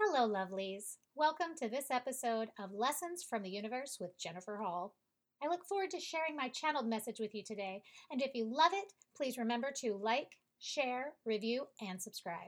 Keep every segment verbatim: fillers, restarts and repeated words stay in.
Hello, lovelies. Welcome to this episode of Lessons from the Universe with Jennifer Hall. I look forward to sharing my channeled message with you today, and if you love it, please remember to like, share, review, and subscribe.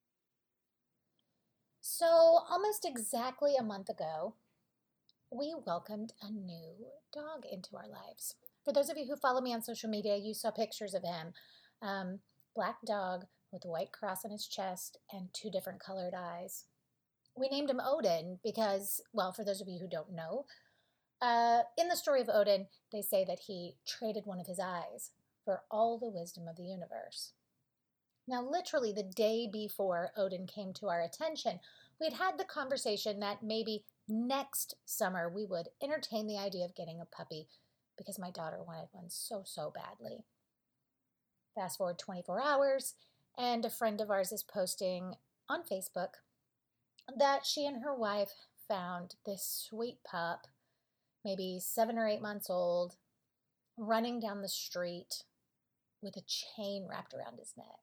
So, almost exactly a month ago, we welcomed a new dog into our lives. For those of you who follow me on social media, you saw pictures of him. Um, black dog with a white cross on his chest and two different colored eyes. We named him Odin because, well, for those of you who don't know, uh, in the story of Odin, they say that he traded one of his eyes for all the wisdom of the universe. Now, literally the day before Odin came to our attention, we had had the conversation that maybe next summer we would entertain the idea of getting a puppy because my daughter wanted one so, so badly. Fast forward twenty-four hours, and a friend of ours is posting on Facebook that she and her wife found this sweet pup, maybe seven or eight months old, running down the street with a chain wrapped around his neck.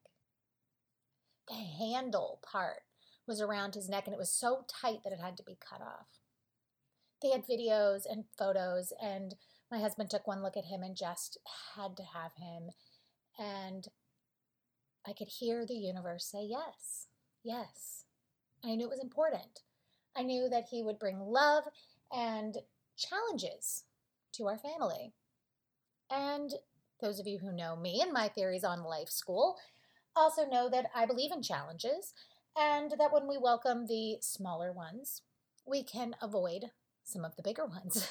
The handle part was around his neck, and it was so tight that it had to be cut off. They had videos and photos, and my husband took one look at him and just had to have him. And I could hear the universe say yes, yes. I knew it was important. I knew that he would bring love and challenges to our family. And those of you who know me and my theories on life school also know that I believe in challenges and that when we welcome the smaller ones, we can avoid some of the bigger ones.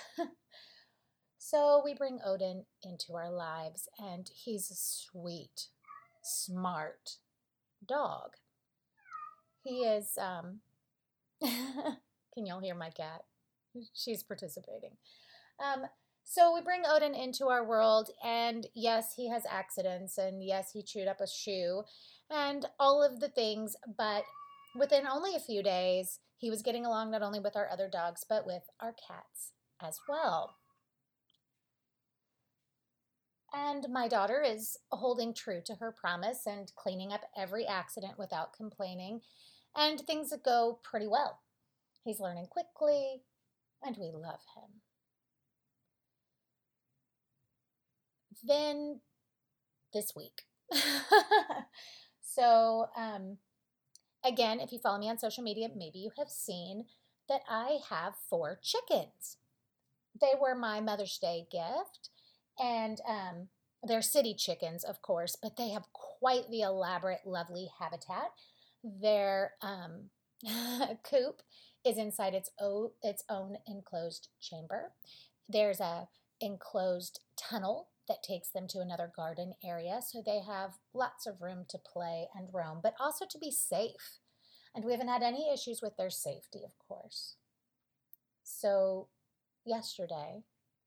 So we bring Odin into our lives, and he's a sweet, smart dog. He is, um, can y'all hear my cat? She's participating. Um, so we bring Odin into our world, and yes, he has accidents, and yes, he chewed up a shoe, and all of the things, but within only a few days, he was getting along not only with our other dogs, but with our cats as well. And my daughter is holding true to her promise and cleaning up every accident without complaining, and things go pretty well. He's learning quickly, and we love him. Then this week. so, um, again, if you follow me on social media, maybe you have seen that I have four chickens. They were my Mother's Day gift, and um, they're city chickens, of course, but they have quite the elaborate, lovely habitat. Their um, coop is inside its own, its own enclosed chamber. There's a enclosed tunnel that takes them to another garden area, so they have lots of room to play and roam, but also to be safe. And we haven't had any issues with their safety, of course. So yesterday,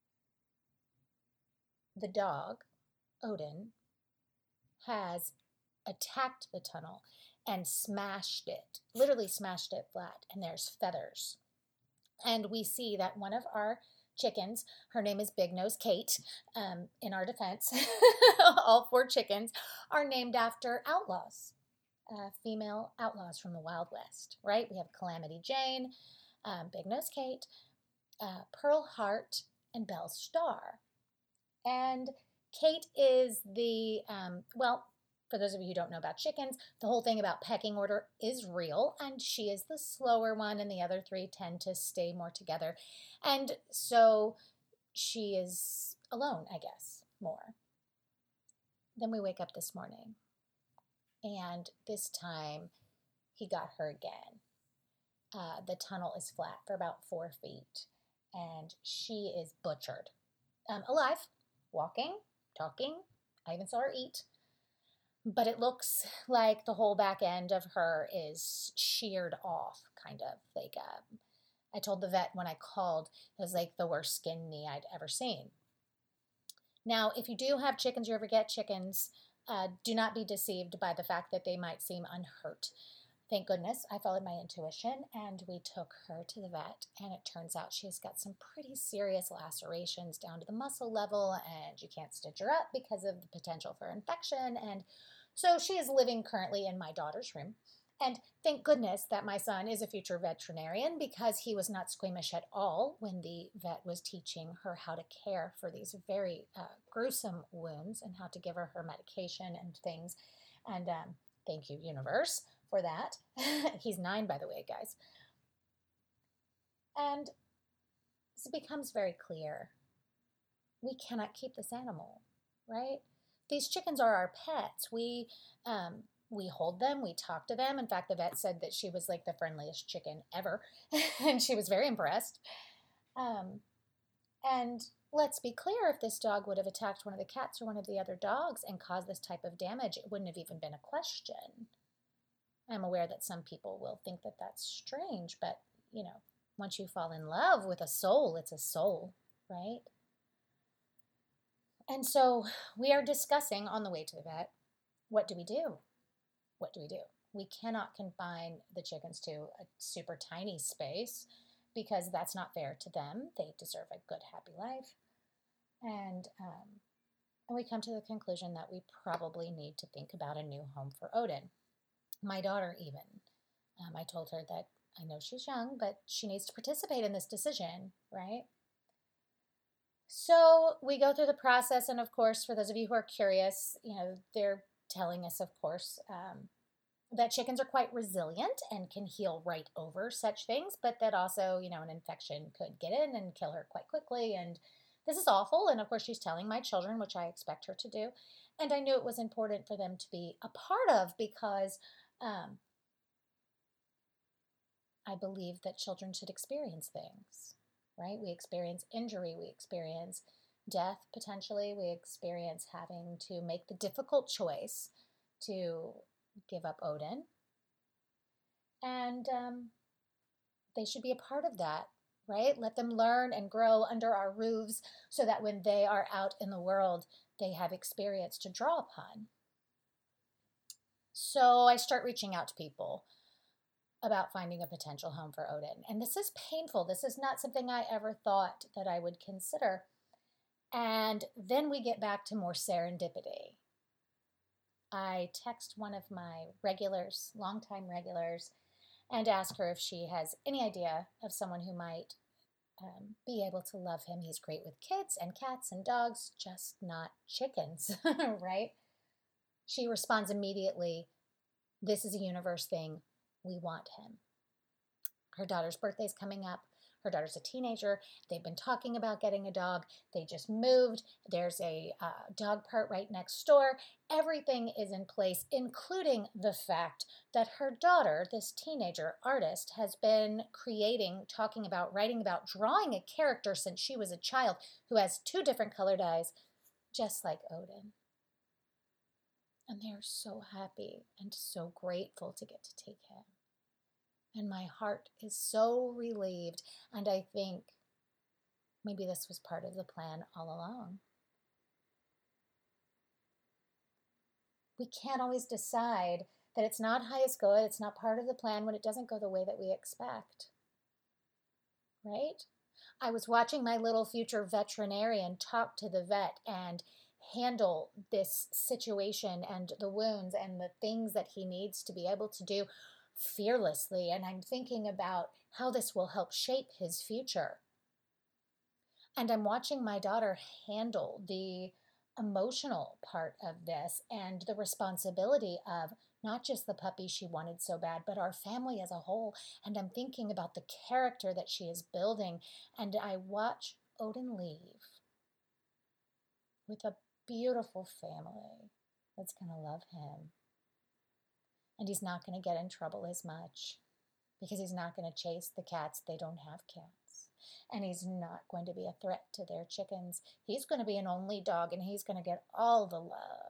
the dog, Odin, has attacked the tunnel and smashed it, literally smashed it flat, and there's feathers. And we see that one of our chickens, her name is Big Nose Kate, um, in our defense, all four chickens are named after outlaws, uh, female outlaws from the Wild West, right? We have Calamity Jane, um, Big Nose Kate, uh, Pearl Heart, and Belle Star. And Kate is the, um, well, for those of you who don't know about chickens, the whole thing about pecking order is real, and she is the slower one, and the other three tend to stay more together. And so she is alone, I guess, more. Then we wake up this morning, and this time he got her again. Uh, the tunnel is flat for about four feet, and she is butchered. Um, alive, walking, talking. I even saw her eat. But it looks like the whole back end of her is sheared off, kind of. Like, um, I told the vet when I called, it was like the worst skin knee I'd ever seen. Now, if you do have chickens, you ever get chickens, uh, do not be deceived by the fact that they might seem unhurt. Thank goodness I followed my intuition, and we took her to the vet, and it turns out she's got some pretty serious lacerations down to the muscle level, and you can't stitch her up because of the potential for infection. And so she is living currently in my daughter's room, And thank goodness that my son is a future veterinarian because he was not squeamish at all when the vet was teaching her how to care for these very uh, gruesome wounds and how to give her her medication and things. And um, thank you, universe, for that. He's nine, by the way, guys. And it becomes very clear we cannot keep this animal, right? These chickens are our pets. We um, we hold them, we talk to them. In fact, the vet said that she was like the friendliest chicken ever, and she was very impressed. Um, and let's be clear, if this dog would have attacked one of the cats or one of the other dogs and caused this type of damage, it wouldn't have even been a question. I'm aware that some people will think that that's strange, but you know, once you fall in love with a soul, it's a soul, right? And so we are discussing on the way to the vet, what do we do? What do we do? We cannot confine the chickens to a super tiny space because that's not fair to them. They deserve a good, happy life. And, um, and we come to the conclusion that we probably need to think about a new home for Odin. My daughter even. Um, I told her that I know she's young, but she needs to participate in this decision, right? So we go through the process, and of course, for those of you who are curious, you know, they're telling us, of course, um, that chickens are quite resilient and can heal right over such things, but that also, you know, an infection could get in and kill her quite quickly. And this is awful. And of course, she's telling my children, which I expect her to do. And I knew it was important for them to be a part of because um, I believe that children should experience things, right? We experience injury, we experience death potentially, we experience having to make the difficult choice to give up Odin. And um, they should be a part of that, right? Let them learn and grow under our roofs so that when they are out in the world, they have experience to draw upon. So I start reaching out to people about finding a potential home for Odin. And this is painful. This is not something I ever thought that I would consider. And then we get back to more serendipity. I text one of my regulars, longtime regulars, and ask her if she has any idea of someone who might um, be able to love him. He's great with kids and cats and dogs, just not chickens, right? She responds immediately, this is a universe thing. We want him. Her daughter's birthday's coming up. Her daughter's a teenager. They've been talking about getting a dog. They just moved. There's a uh, dog park right next door. Everything is in place, including the fact that her daughter, this teenager artist, has been creating, talking about, writing about, drawing a character since she was a child who has two different colored eyes, just like Odin. And they're so happy and so grateful to get to take him. And my heart is so relieved. And I think maybe this was part of the plan all along. We can't always decide that it's not highest good, it's not part of the plan when it doesn't go the way that we expect. Right? I was watching my little future veterinarian talk to the vet and handle this situation and the wounds and the things that he needs to be able to do fearlessly. And I'm thinking about how this will help shape his future. And I'm watching my daughter handle the emotional part of this and the responsibility of not just the puppy she wanted so bad, but our family as a whole. And I'm thinking about the character that she is building. And I watch Odin leave with a beautiful family that's going to love him. And he's not going to get in trouble as much because he's not going to chase the cats. They don't have cats. And he's not going to be a threat to their chickens. He's going to be an only dog and he's going to get all the love.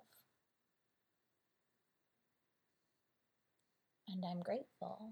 And I'm grateful.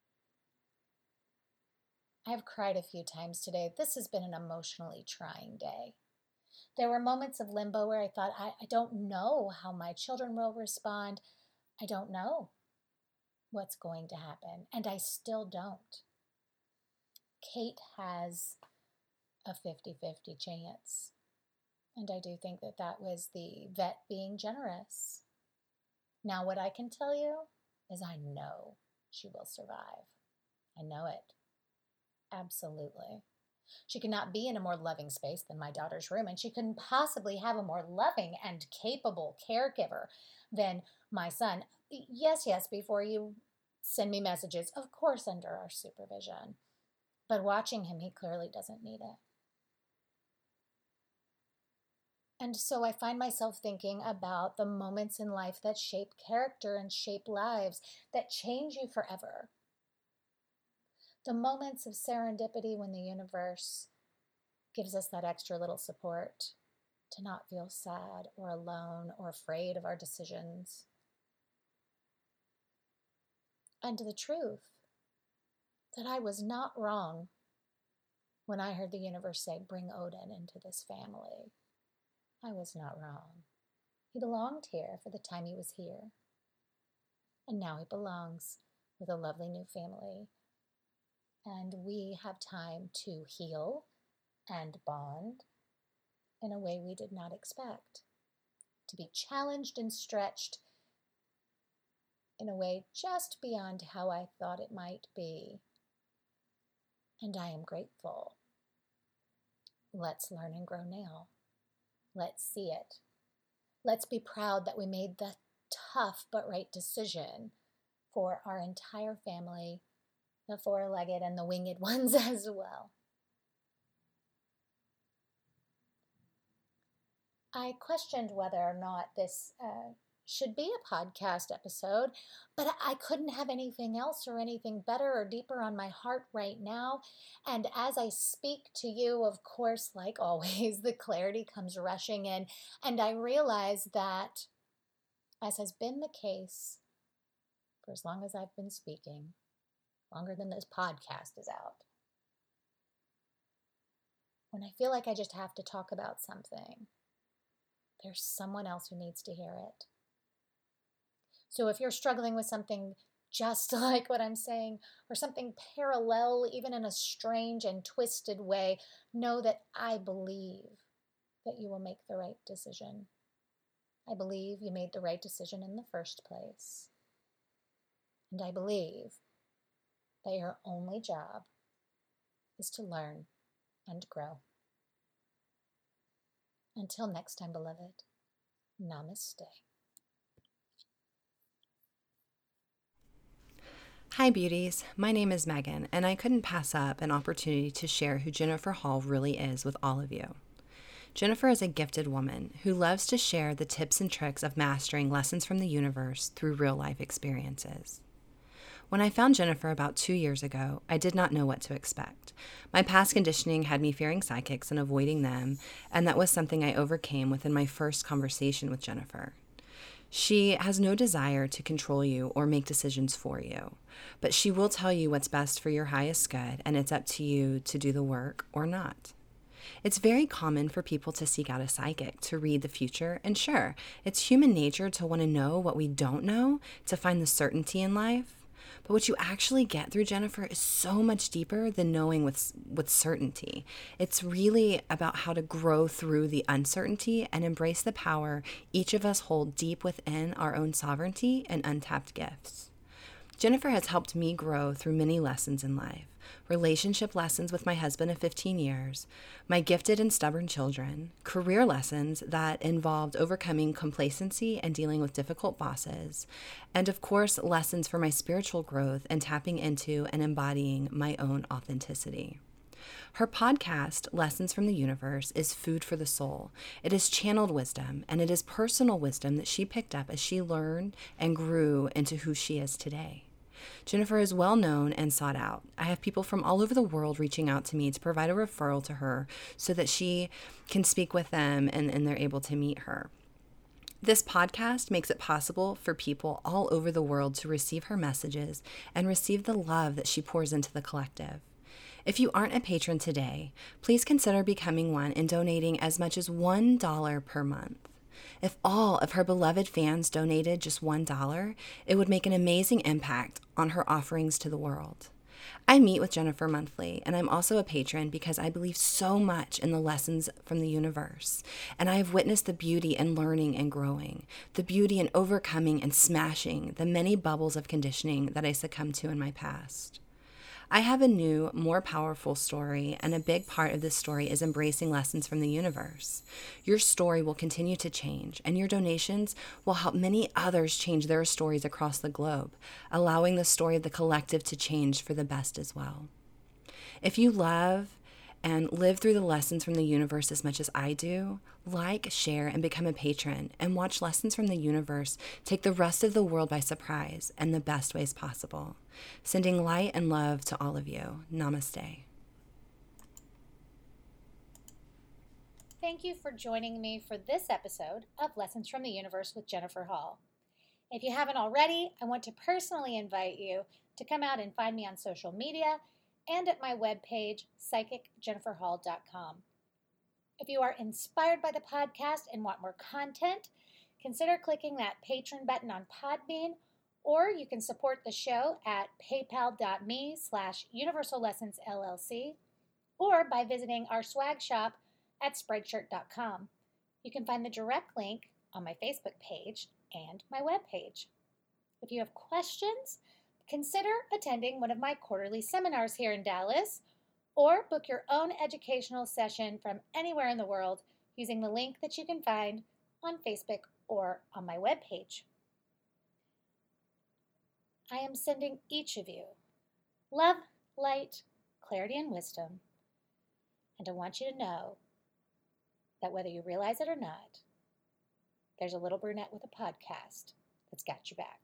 I've cried a few times today. This has been an emotionally trying day. There were moments of limbo where I thought, I, I don't know how my children will respond. I don't know what's going to happen, and I still don't. Kate has a fifty-fifty chance, and I do think that that was the vet being generous. Now, what I can tell you is I know she will survive. I know it. Absolutely. She could not be in a more loving space than my daughter's room, and she couldn't possibly have a more loving and capable caregiver than my son. Yes, yes, before you send me messages, of course, under our supervision. But watching him, he clearly doesn't need it. And so I find myself thinking about the moments in life that shape character and shape lives, that change you forever. The moments of serendipity when the universe gives us that extra little support to not feel sad or alone or afraid of our decisions. And the truth that I was not wrong when I heard the universe say, bring Odin into this family. I was not wrong. He belonged here for the time he was here. And now he belongs with a lovely new family. And we have time to heal and bond in a way we did not expect. To be challenged and stretched in a way just beyond how I thought it might be. And I am grateful. Let's learn and grow now. Let's see it. Let's be proud that we made the tough but right decision for our entire family, the four-legged and the winged ones as well. I questioned whether or not this uh, should be a podcast episode, but I couldn't have anything else or anything better or deeper on my heart right now. And as I speak to you, of course, like always, the clarity comes rushing in, and I realize that, as has been the case for as long as I've been speaking, longer than this podcast is out, when I feel like I just have to talk about something, there's someone else who needs to hear it. So if you're struggling with something just like what I'm saying, or something parallel, even in a strange and twisted way, know that I believe that you will make the right decision. I believe you made the right decision in the first place. And I believe that your only job is to learn and grow. Until next time, beloved, namaste. Hi beauties, my name is Megan, and I couldn't pass up an opportunity to share who Jennifer Hall really is with all of you. Jennifer is a gifted woman who loves to share the tips and tricks of mastering lessons from the universe through real-life experiences. When I found Jennifer about two years ago, I did not know what to expect. My past conditioning had me fearing psychics and avoiding them, and that was something I overcame within my first conversation with Jennifer. She has no desire to control you or make decisions for you, but she will tell you what's best for your highest good, and it's up to you to do the work or not. It's very common for people to seek out a psychic to read the future, and sure, it's human nature to want to know what we don't know, to find the certainty in life. But what you actually get through Jennifer is so much deeper than knowing with, with certainty. It's really about how to grow through the uncertainty and embrace the power each of us hold deep within our own sovereignty and untapped gifts. Jennifer has helped me grow through many lessons in life. Relationship lessons with my husband of fifteen years, my gifted and stubborn children, career lessons that involved overcoming complacency and dealing with difficult bosses, and of course, lessons for my spiritual growth and tapping into and embodying my own authenticity. Her podcast, Lessons from the Universe, is food for the soul. It is channeled wisdom, and it is personal wisdom that she picked up as she learned and grew into who she is today. Jennifer is well known and sought out. I have people from all over the world reaching out to me to provide a referral to her so that she can speak with them and, and they're able to meet her. This podcast makes it possible for people all over the world to receive her messages and receive the love that she pours into the collective. If you aren't a patron today, please consider becoming one and donating as much as one dollar per month. If all of her beloved fans donated just one dollar, it would make an amazing impact on her offerings to the world. I meet with Jennifer monthly, and I'm also a patron because I believe so much in the lessons from the universe. And I have witnessed the beauty in learning and growing, the beauty in overcoming and smashing the many bubbles of conditioning that I succumbed to in my past. I have a new, more powerful story, and a big part of this story is embracing lessons from the universe. Your story will continue to change, and your donations will help many others change their stories across the globe, allowing the story of the collective to change for the best as well. If you love and live through the lessons from the universe as much as I do, like, share, and become a patron, and watch lessons from the universe take the rest of the world by surprise in the best ways possible. Sending light and love to all of you. Namaste. Thank you for joining me for this episode of Lessons from the Universe with Jennifer Hall. If you haven't already, I want to personally invite you to come out and find me on social media and at my webpage, psychic jennifer hall dot com. If you are inspired by the podcast and want more content, consider clicking that patron button on Podbean, or you can support the show at paypal.me slash universal lessons LLC, or by visiting our swag shop at spreadshirt dot com. You can find the direct link on my Facebook page and my webpage. If you have questions, consider attending one of my quarterly seminars here in Dallas, or book your own educational session from anywhere in the world using the link that you can find on Facebook or on my webpage. I am sending each of you love, light, clarity, and wisdom, and I want you to know that whether you realize it or not, there's a little brunette with a podcast that's got your back.